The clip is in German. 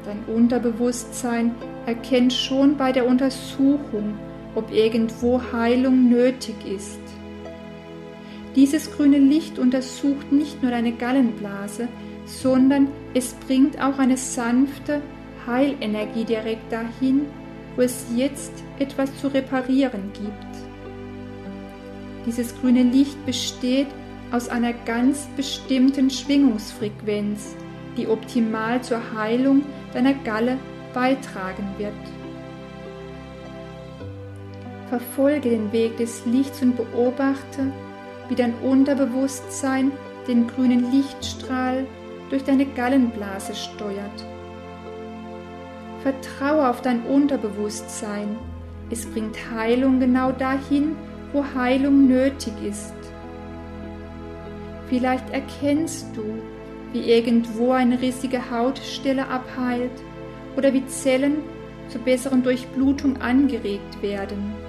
Dein Unterbewusstsein erkennt schon bei der Untersuchung, ob irgendwo Heilung nötig ist. Dieses grüne Licht untersucht nicht nur deine Gallenblase, sondern es bringt auch eine sanfte Heilenergie direkt dahin, wo es jetzt etwas zu reparieren gibt. Dieses grüne Licht besteht aus einer ganz bestimmten Schwingungsfrequenz, die optimal zur Heilung deiner Galle beitragen wird. Verfolge den Weg des Lichts und beobachte, wie dein Unterbewusstsein den grünen Lichtstrahl durch deine Gallenblase steuert. Vertraue auf dein Unterbewusstsein. Es bringt Heilung genau dahin, wo Heilung nötig ist. Vielleicht erkennst du, wie irgendwo eine rissige Hautstelle abheilt oder wie Zellen zur besseren Durchblutung angeregt werden.